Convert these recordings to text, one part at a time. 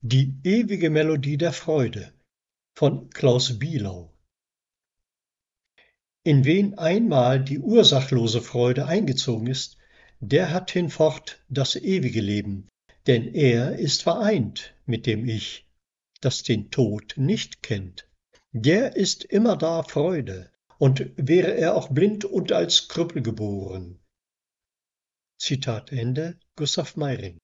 Die ewige Melodie der Freude von Klaus Bielau. In wen einmal die ursachlose Freude eingezogen ist, der hat hinfort das ewige Leben, denn er ist vereint mit dem Ich, das den Tod nicht kennt. Der ist immerdar Freude, und wäre er auch blind und als Krüppel geboren. Zitat Ende, Gustav Meiring.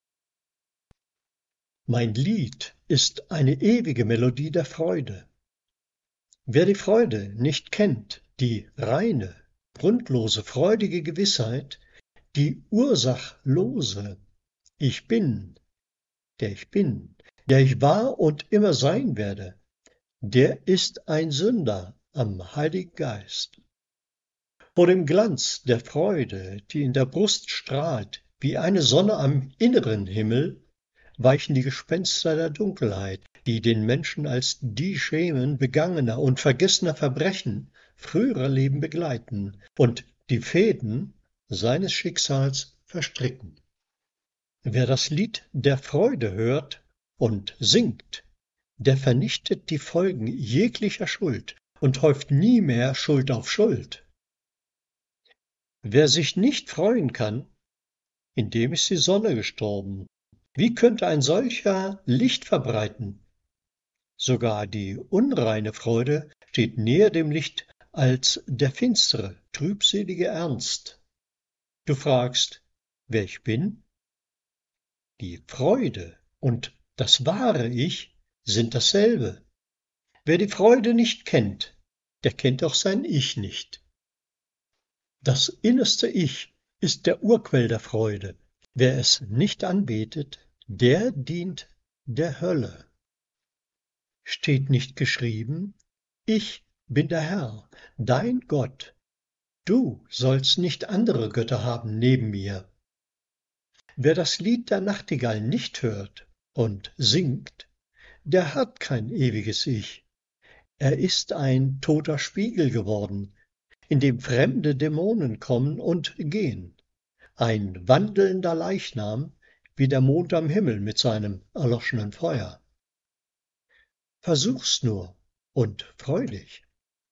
Mein Lied ist eine ewige Melodie der Freude. Wer die Freude nicht kennt, die reine, grundlose, freudige Gewissheit, die ursachlose Ich bin, der ich bin, der ich war und immer sein werde, der ist ein Sünder am Heiligen Geist. Vor dem Glanz der Freude, die in der Brust strahlt, wie eine Sonne am inneren Himmel, weichen die Gespenster der Dunkelheit, die den Menschen als die Schemen begangener und vergessener Verbrechen früherer Leben begleiten und die Fäden seines Schicksals verstricken. Wer das Lied der Freude hört und singt, der vernichtet die Folgen jeglicher Schuld und häuft nie mehr Schuld auf Schuld. Wer sich nicht freuen kann, in dem ist die Sonne gestorben. Wie könnte ein solcher Licht verbreiten? Sogar die unreine Freude steht näher dem Licht als der finstere, trübselige Ernst. Du fragst, wer ich bin? Die Freude und das wahre Ich sind dasselbe. Wer die Freude nicht kennt, der kennt auch sein Ich nicht. Das innerste Ich ist der Urquell der Freude. Wer es nicht anbetet, der dient der Hölle. Steht nicht geschrieben, ich bin der Herr, dein Gott. Du sollst nicht andere Götter haben neben mir. Wer das Lied der Nachtigall nicht hört und singt, der hat kein ewiges Ich. Er ist ein toter Spiegel geworden, in dem fremde Dämonen kommen und gehen. Ein wandelnder Leichnam, wie der Mond am Himmel mit seinem erloschenen Feuer. Versuch's nur und freu dich.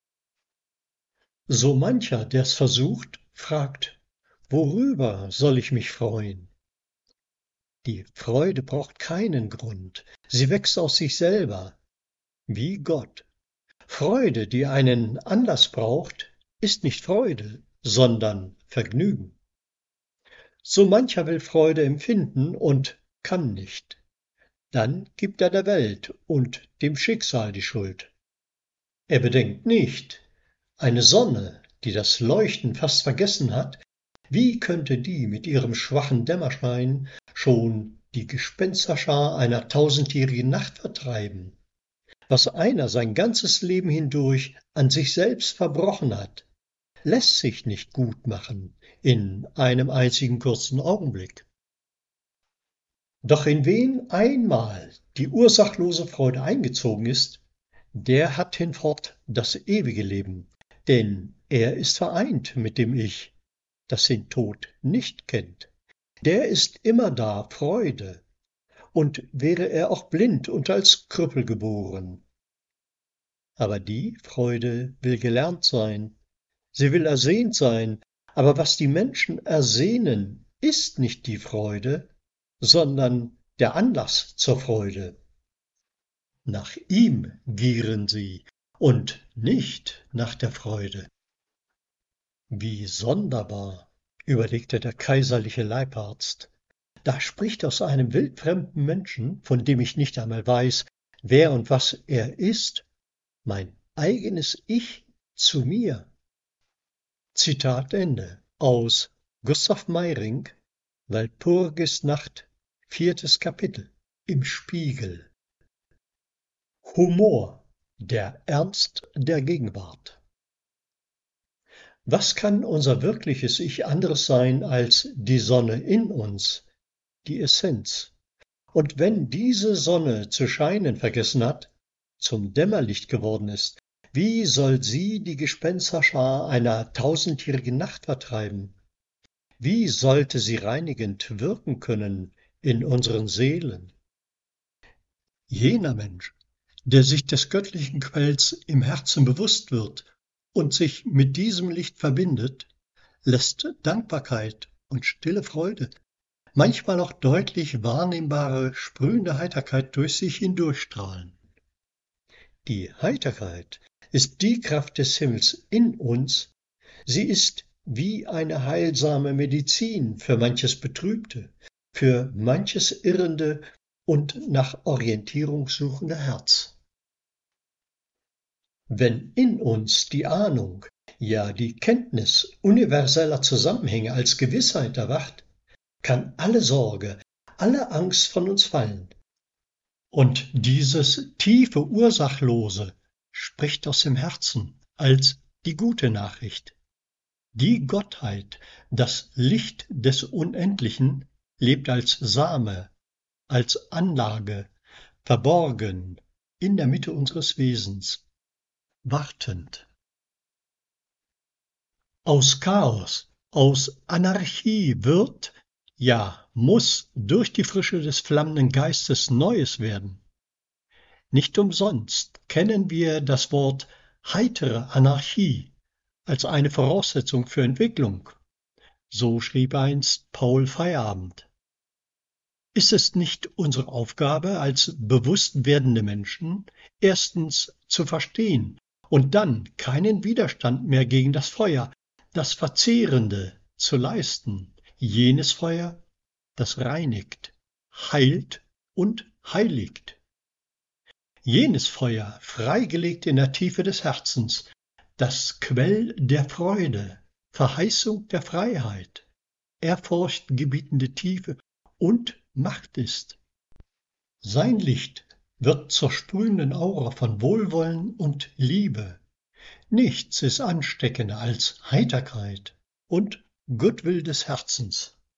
So mancher, der's versucht, fragt, worüber soll ich mich freuen? Die Freude braucht keinen Grund, sie wächst aus sich selber, wie Gott. Freude, die einen Anlass braucht, ist nicht Freude, sondern Vergnügen. So mancher will Freude empfinden und kann nicht. Dann gibt er der Welt und dem Schicksal die Schuld. Er bedenkt nicht, eine Sonne, die das Leuchten fast vergessen hat, wie könnte die mit ihrem schwachen Dämmerschein schon die Gespensterschar einer tausendjährigen Nacht vertreiben? Was einer sein ganzes Leben hindurch an sich selbst verbrochen hat, lässt sich nicht gut machen in einem einzigen kurzen Augenblick. Doch in wen einmal die ursachlose Freude eingezogen ist, der hat hinfort das ewige Leben, denn er ist vereint mit dem Ich, das den Tod nicht kennt. Der ist immerdar Freude, und wäre er auch blind und als Krüppel geboren. Aber die Freude will gelernt sein, sie will ersehnt sein, aber was die Menschen ersehnen, ist nicht die Freude, sondern der Anlass zur Freude. Nach ihm gieren sie und nicht nach der Freude. Wie sonderbar, überlegte der kaiserliche Leibarzt. Da spricht aus einem wildfremden Menschen, von dem ich nicht einmal weiß, wer und was er ist, mein eigenes Ich zu mir. Zitat Ende aus Gustav Meiring, Walpurgisnacht, 4. Kapitel, im Spiegel. Humor, der Ernst der Gegenwart. Was kann unser wirkliches Ich anderes sein als die Sonne in uns, die Essenz? Und wenn diese Sonne zu scheinen vergessen hat, zum Dämmerlicht geworden ist, wie soll sie die Gespensterschar einer tausendjährigen Nacht vertreiben? Wie sollte sie reinigend wirken können in unseren Seelen? Jener Mensch, der sich des göttlichen Quells im Herzen bewusst wird und sich mit diesem Licht verbindet, lässt Dankbarkeit und stille Freude, manchmal auch deutlich wahrnehmbare, sprühende Heiterkeit durch sich hindurchstrahlen. Die Heiterkeit ist die Kraft des Himmels in uns, sie ist wie eine heilsame Medizin für manches Betrübte, für manches irrende und nach Orientierung suchende Herz. Wenn in uns die Ahnung, ja die Kenntnis universeller Zusammenhänge als Gewissheit erwacht, kann alle Sorge, alle Angst von uns fallen. Und dieses tiefe Ursachlose spricht aus dem Herzen als die gute Nachricht. Die Gottheit, das Licht des Unendlichen, lebt als Same, als Anlage, verborgen in der Mitte unseres Wesens, wartend. Aus Chaos, aus Anarchie wird, ja, muss durch die Frische des flammenden Geistes Neues werden. Nicht umsonst kennen wir das Wort heitere Anarchie als eine Voraussetzung für Entwicklung. So schrieb einst Paul Feyerabend. Ist es nicht unsere Aufgabe als bewusst werdende Menschen, erstens zu verstehen und dann keinen Widerstand mehr gegen das Feuer, das Verzehrende, zu leisten, jenes Feuer, das reinigt, heilt und heiligt. Jenes Feuer, freigelegt in der Tiefe des Herzens, das Quell der Freude, Verheißung der Freiheit, Ehrfurcht gebietende Tiefe und Macht ist. Sein Licht wird zur sprühenden Aura von Wohlwollen und Liebe. Nichts ist ansteckender als Heiterkeit und Goodwill des Herzens.